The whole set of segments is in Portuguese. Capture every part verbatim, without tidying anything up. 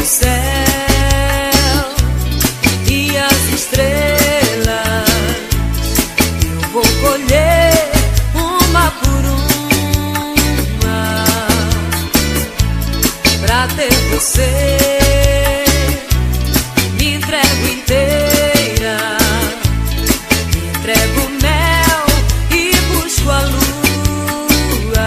o céu e as estrelas, eu vou colher uma por uma pra ter você. Me entrego inteira, me entrego mel e busco a lua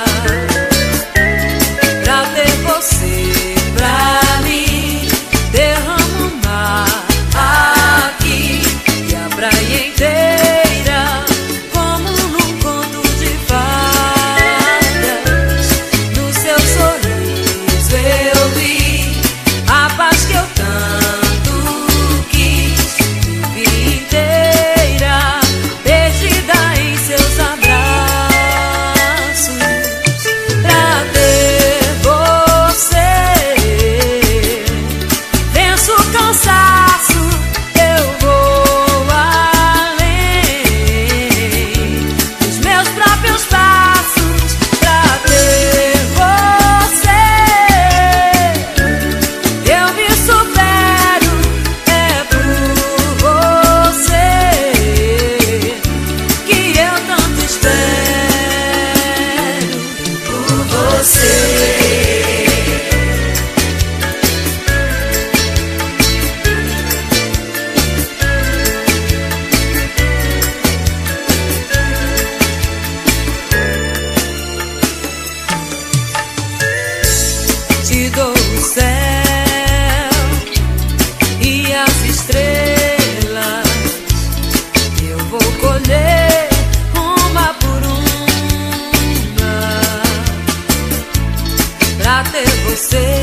pra ter você. Pra mim, derramo o mar aqui e a praia inteira, como num conto de fadas. No seu sorriso eu vi a paz que eu tanto quis. Me vi inteira, perdida em seus abraços, pra ter você. Venço o cansaço, eu vou além dos meus próprios passos, pra ter você. Eu me supero, é por você que eu tanto espero. Por você. Te dou o céu e as estrelas, eu vou colher uma por uma pra ter você.